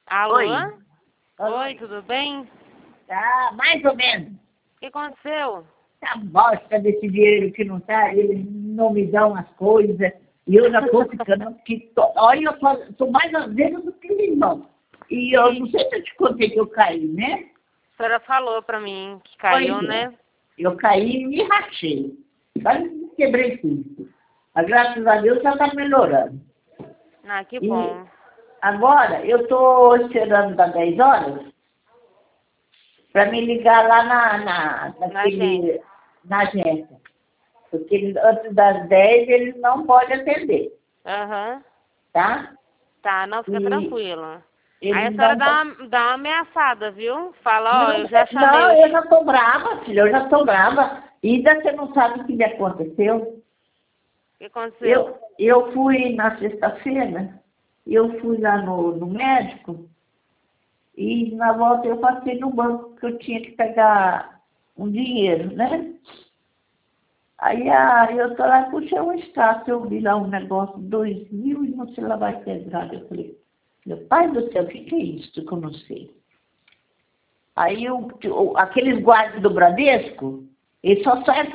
Alô? Oi. Oi, tudo bem? Tá, mais ou menos. O que aconteceu? Tá bosta desse dinheiro que não tá, eles não me dão as coisas. E eu já tô ficando, olha, eu tô mais azedo do que limão. E eu não sei se eu te contei que eu caí, né? A senhora falou pra mim que caiu, Pois é. né? Eu caí e me rachei. Quase me quebrei tudo. Mas graças a Deus já tá melhorando. Ah, que E bom. agora eu tô esperando das 10 horas para me ligar lá na agência. Porque antes das 10 eles não podem atender, Aham. tá? Tá, não, fica E tranquila. Aí a eles senhora não. dá uma ameaçada, viu? Fala, ó, Não, eu já chamei não, os... eu já tô brava, filha, eu já tô brava. E ainda você não sabe o que me aconteceu. O que aconteceu? Eu fui na sexta-feira, eu fui lá no médico e na volta eu passei no banco que eu tinha que pegar um dinheiro, né? Aí eu tô lá, puxei um extrato, eu vi lá um negócio, 2.000 e não sei lá vai quebrado. Eu falei, meu pai do céu, o que é isso que eu não sei? Aí aqueles guardas do Bradesco, eles só servem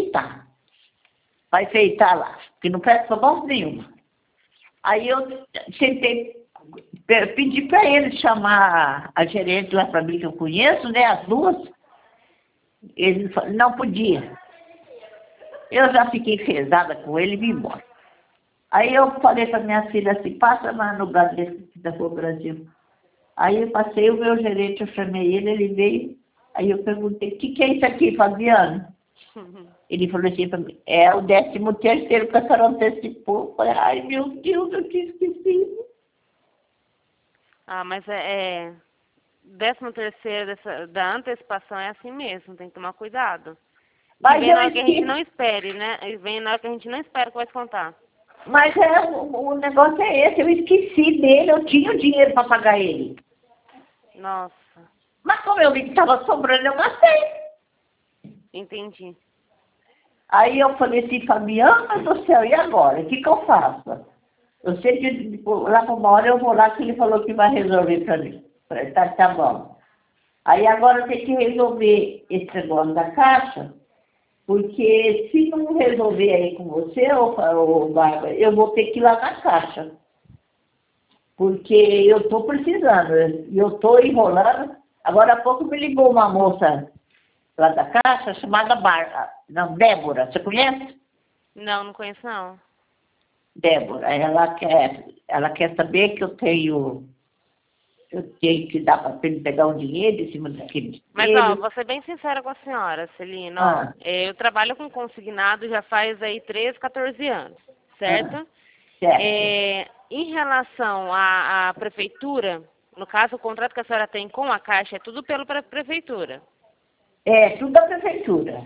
para enfeitar lá, que não presta pra bosta nenhuma. Aí eu sentei, pedi para eles chamar a gerente lá para mim, que eu conheço, né, as duas. Eles não podia. Eu já fiquei pesada com ele e vim embora. Aí eu falei para minha filha assim, passa lá no Bradesco da Rua Brasil. Aí eu passei o meu gerente, eu chamei ele veio. Aí eu perguntei, o que é isso aqui, Fabiano? Ele falou assim para mim, é o 13º que a senhora antecipou. Eu falei, ai meu Deus, eu tinha esquecido. Ah, mas é 13º da antecipação é assim mesmo, tem que tomar cuidado. Que Mas vem eu na hora que a gente não esqueci. espere, né? E vem na hora que a gente não espera que vai descontar. Mas o negócio é esse, eu esqueci dele, eu tinha o dinheiro para pagar ele. Nossa, Mas como eu vi que estava sobrando, eu gastei. entendi. Aí eu falei assim, Fabiana do céu, e agora? O que eu faço? Eu sei que lá por uma hora eu vou lá que ele falou que vai resolver para mim. Falei, tá bom. Aí agora eu tenho que resolver esse negócio da caixa, porque se não resolver aí com você, ô Bárbara, eu vou ter que ir lá na caixa. Porque eu estou precisando, e eu estou enrolando. Agora há pouco me ligou uma moça lá da caixa chamada não, Débora, você conhece? Não, não conheço não. Débora, ela quer saber que eu tenho que dar para ele pegar um dinheiro em cima daquele Mas, ó, dinheiro. vou ser bem sincera com a senhora, Celina, ó. Ah, Eu trabalho com consignado já faz aí 13, 14 anos, ah, certo? certo. Em relação à prefeitura, no caso, o contrato que a senhora tem com a Caixa é tudo pela prefeitura. É, tudo da prefeitura.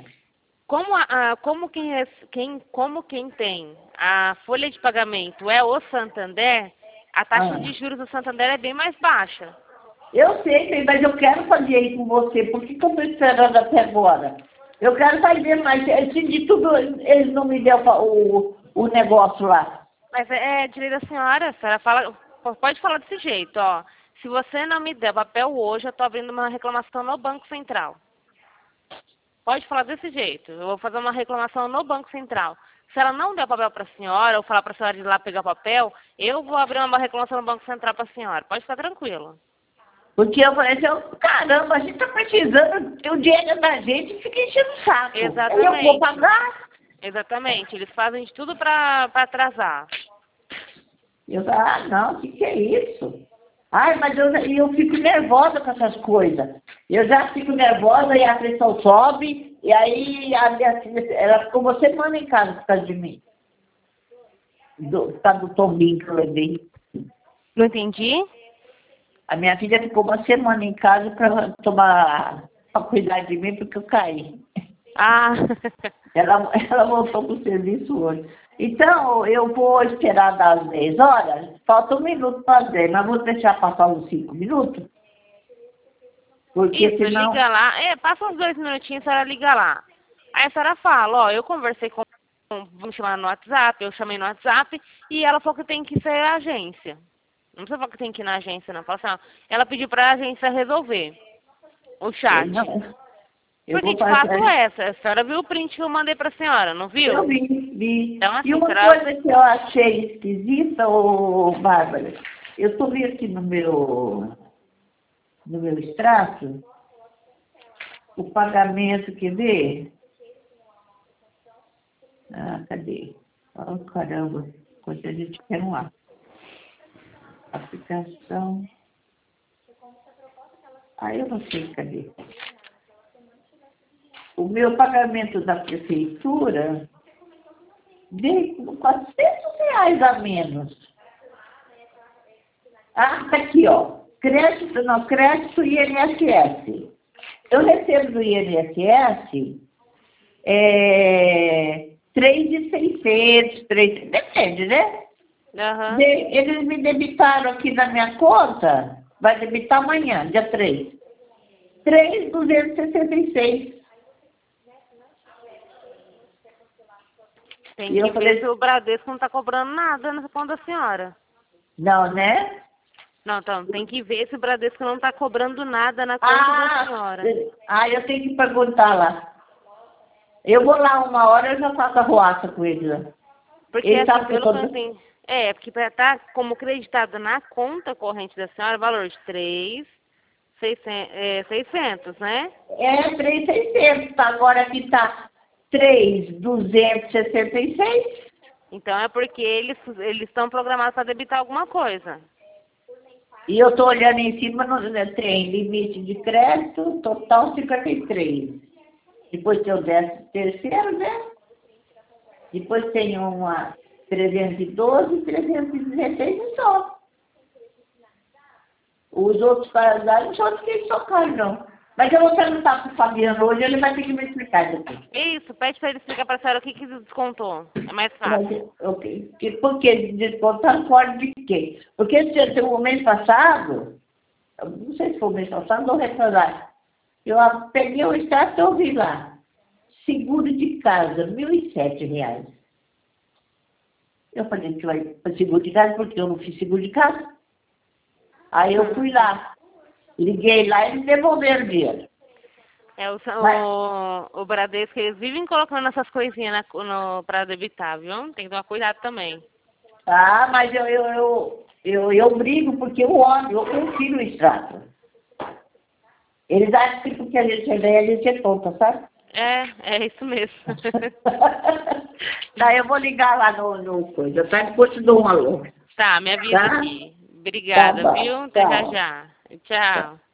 Como quem tem a folha de pagamento é o Santander, a taxa de Ah, juros do Santander é bem mais baixa. eu sei, bem, mas eu quero fazer isso com você. Por que eu estou esperando até agora? Eu quero fazer, mas se de tudo eles não me deu o negócio lá. Mas é direito da senhora, a senhora fala, pode falar desse jeito, ó. Se você não me der papel hoje, eu estou abrindo uma reclamação no Banco Central. Pode falar desse jeito. Eu vou fazer uma reclamação no Banco Central. Se ela não der o papel para a senhora, ou falar para a senhora ir lá pegar o papel, eu vou abrir uma reclamação no Banco Central para a senhora. Pode ficar tranquila. Porque eu falei assim, caramba, a gente está precisando, o dinheiro da gente fica enchendo o saco. Aí eu vou Exatamente. pagar. Exatamente. Eles fazem de tudo para atrasar. Eu falo, não, o que é isso? Ai, mas eu fico nervosa com essas coisas. Eu já fico nervosa e a pressão sobe, e aí a minha filha, ela ficou uma semana em casa por causa de mim. Por causa do tombinho que eu levei. Não entendi? A minha filha ficou uma semana em casa para cuidar de mim porque eu caí. Ah, Ela voltou para o serviço hoje. Então, eu vou esperar das 10 horas, falta 1 minuto para as 10, mas vou deixar passar uns 5 minutos, porque isso, senão. liga lá. Passa uns 2 minutinhos, a senhora liga lá. Aí a senhora fala, ó, eu conversei com... Vamos chamar no WhatsApp, eu chamei no WhatsApp, e ela falou que tem que ser a agência. Não precisa falar que tem que ir na agência, não. Fala assim, ó, ela pediu pra agência resolver o chat. Eu Porque vou de fato fazer. é essa. A senhora viu o print que eu mandei pra senhora, não viu? Eu vi. Então, E assim, uma será... coisa que eu achei esquisita, ô, Bárbara, eu tô vendo aqui no meu extrato, o pagamento, quer ver? Ah, cadê? Oh, caramba, quando a gente quer um lá. Aplicação. Ah, eu não sei, cadê? O meu pagamento da prefeitura veio com R$ 400 a menos. Ah, tá aqui, ó. Crédito, não, crédito INSS. Eu recebo do INSS 3.600, 3, depende, né? Aham. Eles me debitaram aqui na minha conta, vai debitar amanhã, dia 3. 3.266. Tem E que eu ver falei, se o Bradesco não tá cobrando nada na conta da senhora. não, né? Não, então, tem que ver se o Bradesco não tá cobrando nada na conta da Ah, senhora. eu tenho que perguntar lá. Eu vou lá uma hora, eu já faço a ruaça com ele lá. Porque, Ele assim, sabe que eu pelo que eu tô... entendi... É, porque pra estar como creditado na conta corrente da senhora, valor de 3.600, né? 3.600, tá? Agora aqui tá 3.266. Então é porque eles estão programados para debitar alguma coisa. E eu tô olhando em cima, né, tem limite de crédito, total 53. Depois tem o 13º, né? Depois tem uma 312, 316 e só. Os outros calendários, os outros que são caros, não. Mas eu vou perguntar para o Fabiano hoje, ele vai ter que me explicar depois. Isso, pede para ele explicar para a senhora o que descontou. É mais fácil. Ok. Porque descontar fora de quê? Porque o mês passado, eu não sei se foi o mês passado ou retrasado, eu peguei o extrato e eu vi lá. Seguro de casa, R$ 1.007. Eu falei que vai para seguro de casa porque eu não fiz seguro de casa. Aí eu fui lá, liguei lá e eles devolveram o dinheiro. É, Mas, o Bradesco, eles vivem colocando essas coisinhas para debitar, viu? Tem que tomar cuidado também. mas eu brigo porque eu confio no extrato. Eles acham que porque a gente é velha, a gente é tonta, sabe? É isso mesmo. Tá, eu vou ligar lá no coisa, tá? Depois te dou um alô. Tá, me avisa Tá? aqui. Tá Obrigada, bom. viu? Até já Tchau. já. Tchau. Tchau.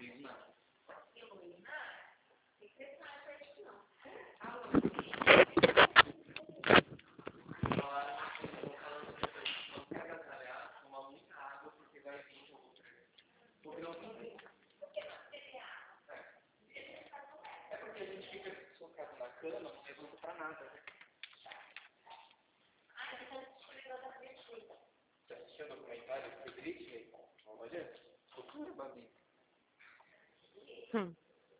Hum.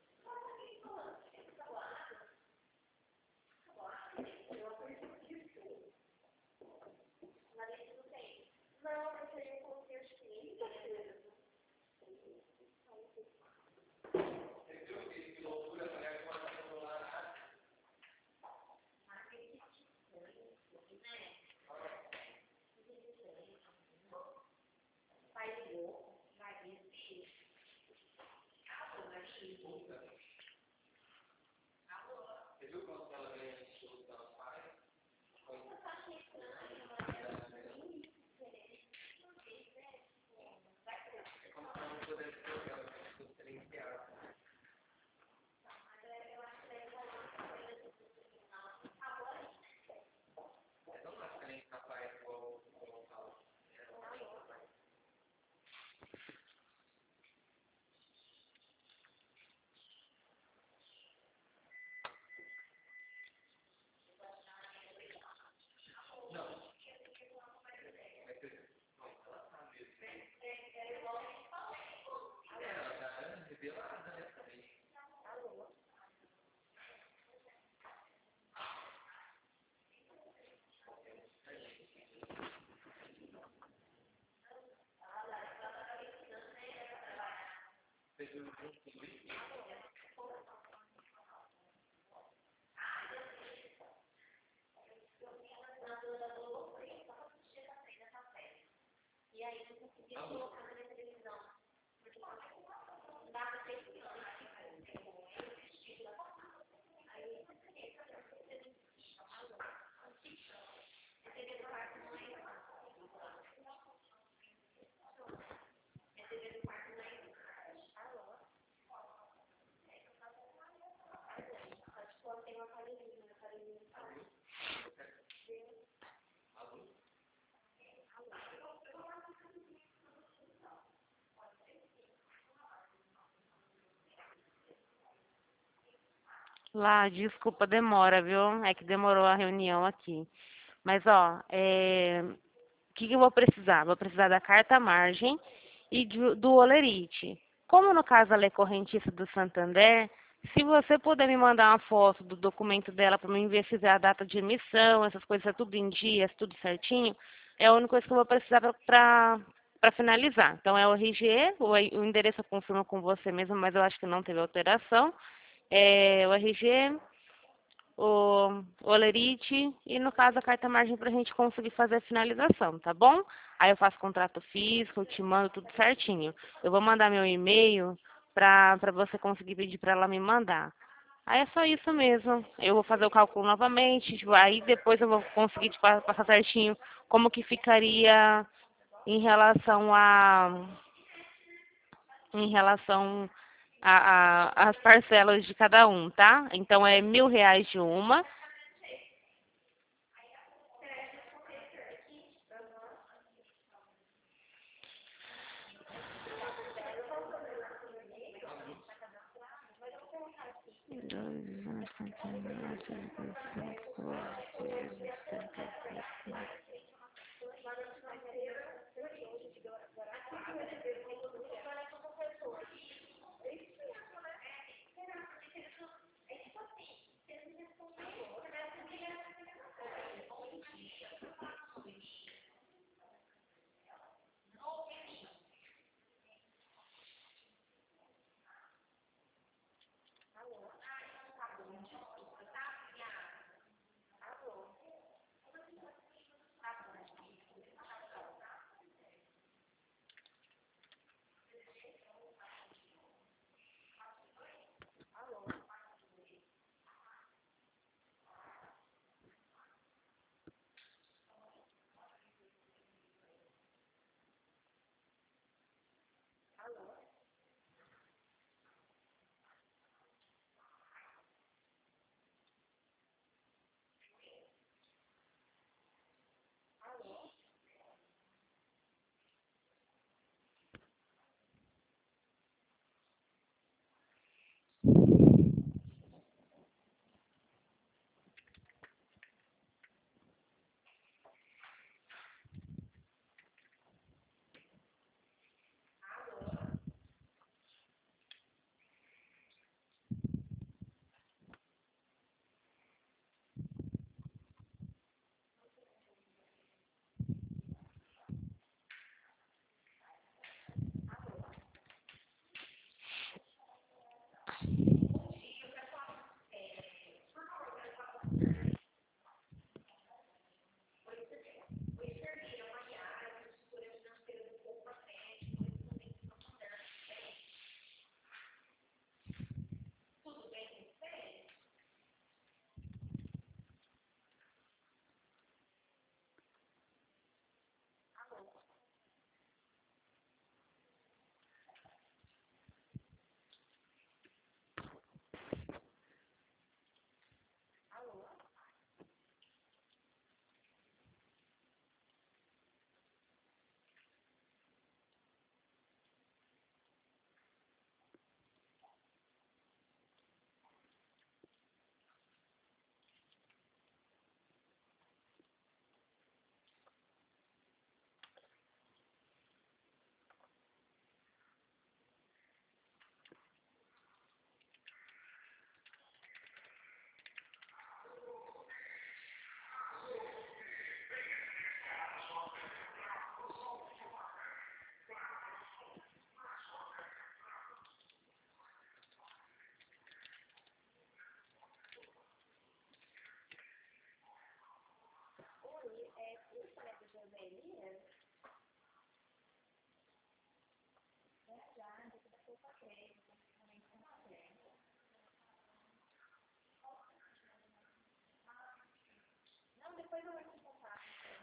Lá, desculpa, demora, viu? É que demorou a reunião aqui. Mas, ó, o que eu vou precisar? Vou precisar da carta margem e do Olerite. Como no caso ela é correntista do Santander, se você puder me mandar uma foto do documento dela para mim ver se é a data de emissão, essas coisas, é tudo em dias, tudo certinho, é a única coisa que eu vou precisar para finalizar. Então, é o RG, o endereço eu confirmo com você mesmo, mas eu acho que não teve alteração. É o RG, o Olerite e, no caso, a carta margem para a gente conseguir fazer a finalização, tá bom? Aí eu faço contrato físico, eu te mando tudo certinho. Eu vou mandar meu e-mail para você conseguir pedir para ela me mandar. Aí é só isso mesmo. Eu vou fazer o cálculo novamente, aí depois eu vou conseguir te passar certinho como que ficaria em relação as parcelas de cada um, tá? Então é R$ 1.000 de uma.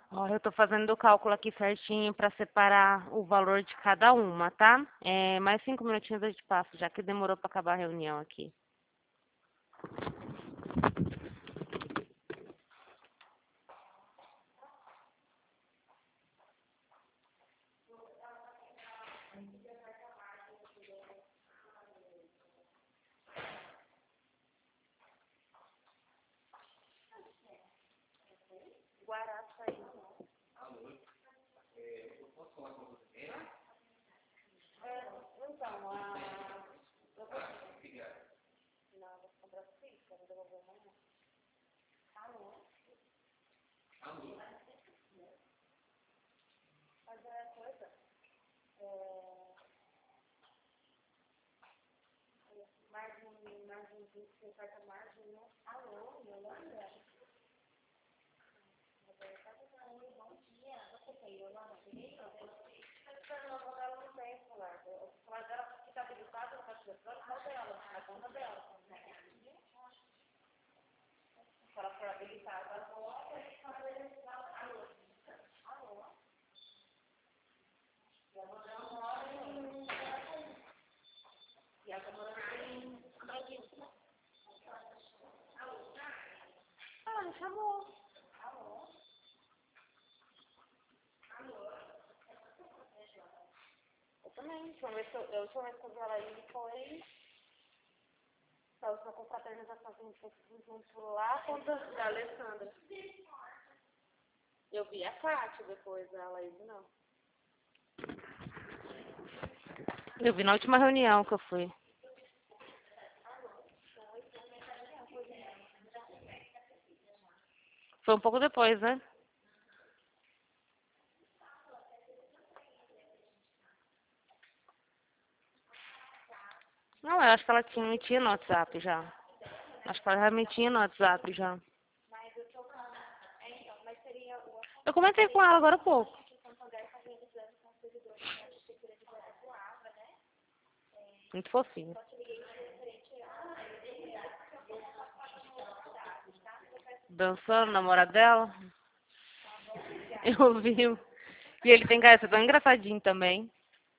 Ó, eu tô fazendo o cálculo aqui certinho para separar o valor de cada uma, tá? Mais 5 minutinhos eu te passo, já que demorou para acabar a reunião aqui. Ah, me chamou. Eu também. A última vez que eu vi ela aí foi a última confraternização que a gente fez junto lá contra da Alessandra. Eu vi a Kátia depois, a Laís não. Eu vi na última reunião que eu fui. Foi um pouco depois, né? Não, eu acho que ela me tinha no WhatsApp já. Acho que ela já me tinha no WhatsApp já. Eu comentei com ela agora há pouco. Muito fofinho. Dançando, namorado dela. Eu vi. E ele tem cara de ser tão engraçadinho também.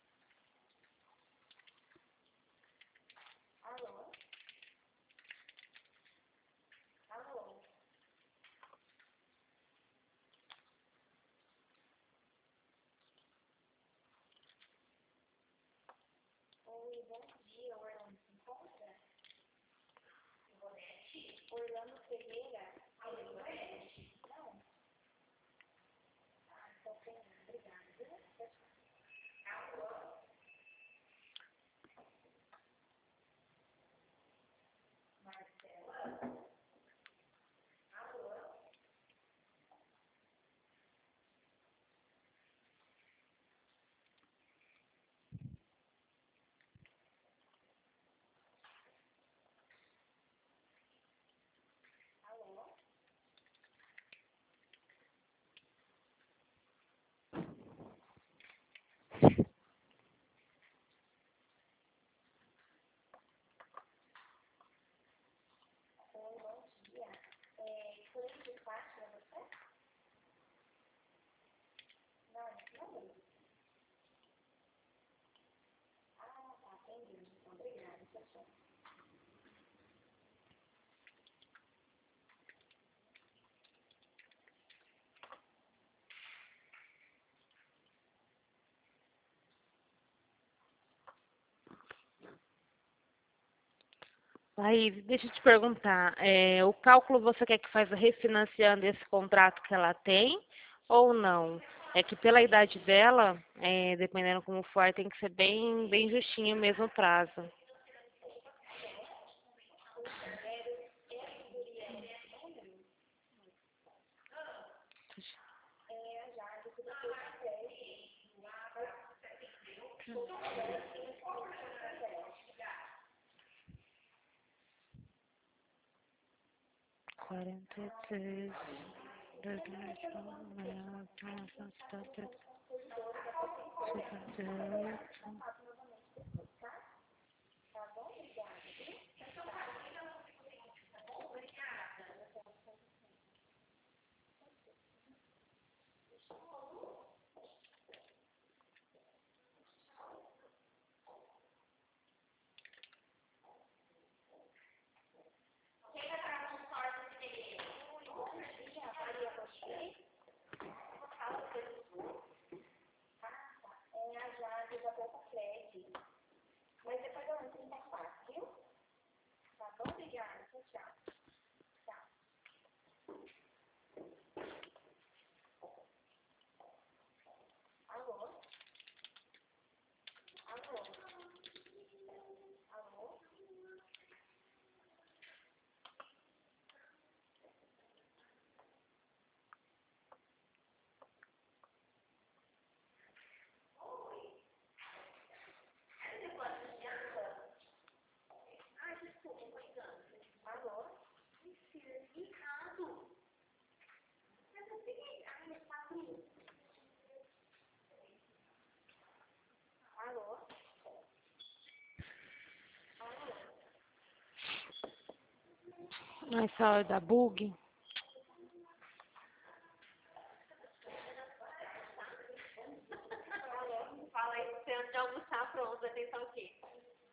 Aí, deixa eu te perguntar, o cálculo você quer que faça refinanciando esse contrato que ela tem ou não? É que pela idade dela, dependendo como for, tem que ser bem, bem justinho mesmo o prazo. Quarenta e três. Essa hora da bug. Fala aí, você antes de almoçar, pronto, vai pensar o quê?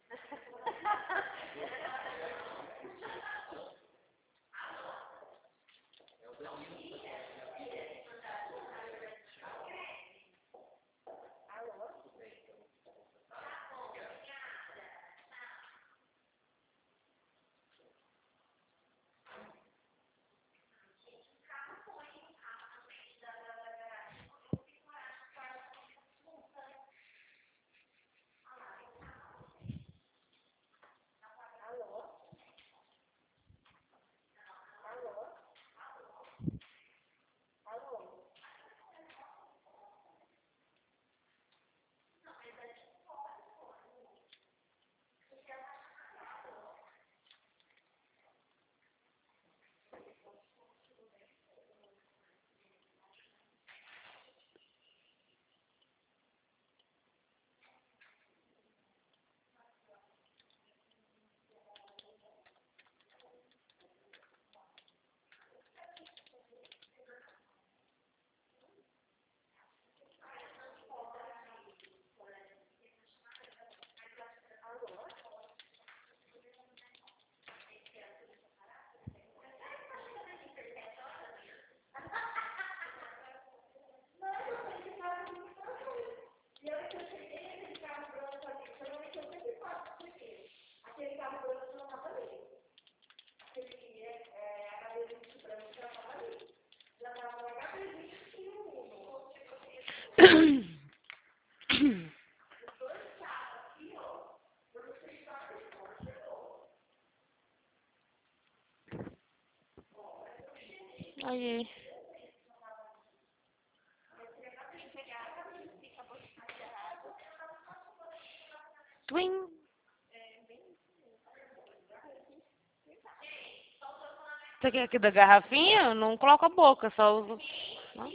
Aí. Twin. Você quer aqui da garrafinha? Eu não coloco a boca, só uso. Não?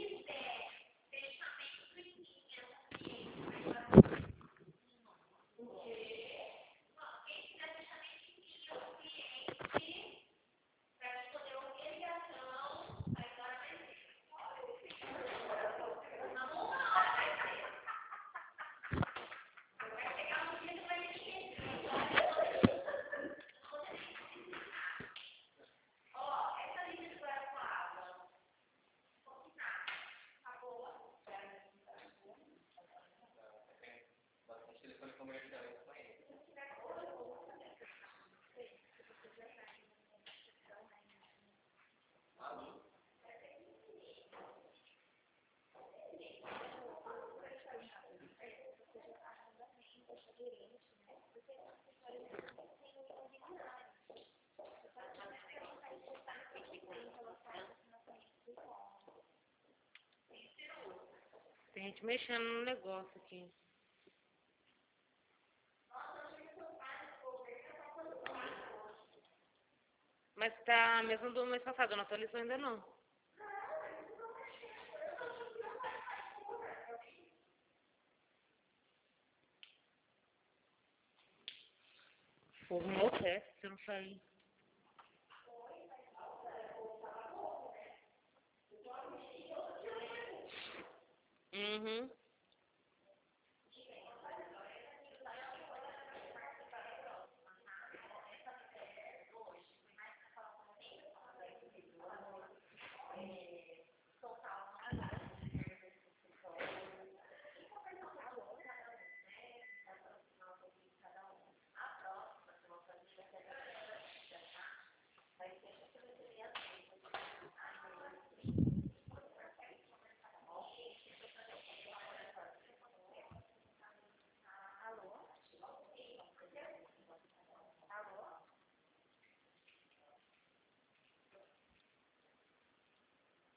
Tem gente mexendo no negócio aqui. Mas tá mesmo do mês passado, eu não atualizou ainda não. Pô, arrumou o teste, se eu não sair. Uhum.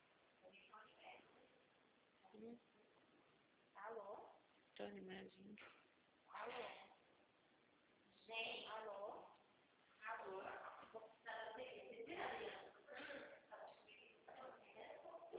Tô remédio.